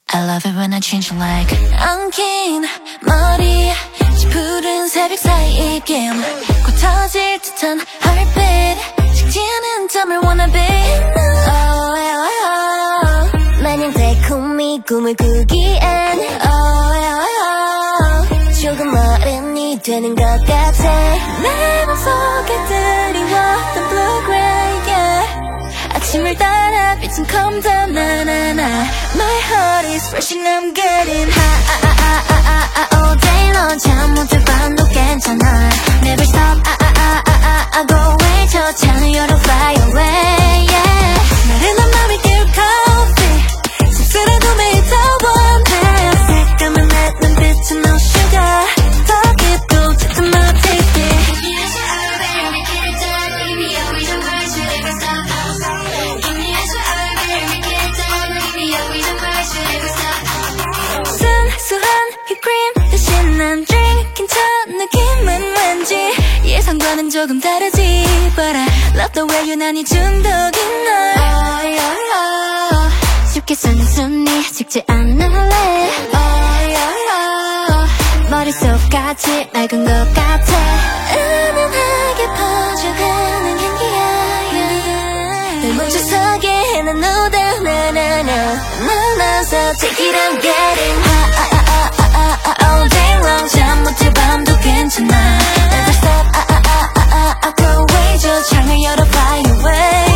I love it when I change like 엉킨 머리 푸른 새벽 사이 입김 곧 터질 듯한 heartbeat 식지 않은 잠을 wanna be 마냥 달콤히 꿈을 꾸기엔 조금 어른이 되는 것 같아 내 맘속에 드리웠던 blue gray yeah. 아침을 따라 빛은 come down 나나나 My heart is rushing I'm getting high all day long 잠 못 들 밤도 괜찮아 Never stop go away 저 창을 열어 fly away yeah. 나른한 맘이 깨울 coffee 씁쓸해도 매일 더 원해 색감을 맺는 빛은 no sugar 더 깊고 짙은 my ticket 순수한 휘크림 대신 난 drinking 첫 느낌은 왠지 예상과는 조금 다르지 But I love the way 유난히 중독인 널 쉽게 순순히 식지 않을래 머릿속까지 낡은 것 같아 은은하게 퍼져가는 향기야 널 멈춰서게 해 난 no doubt 나나서 take it I'm getting high all day long 잠 못 들 밤도 괜찮아 Never stop go away 저 창을 열어 fly away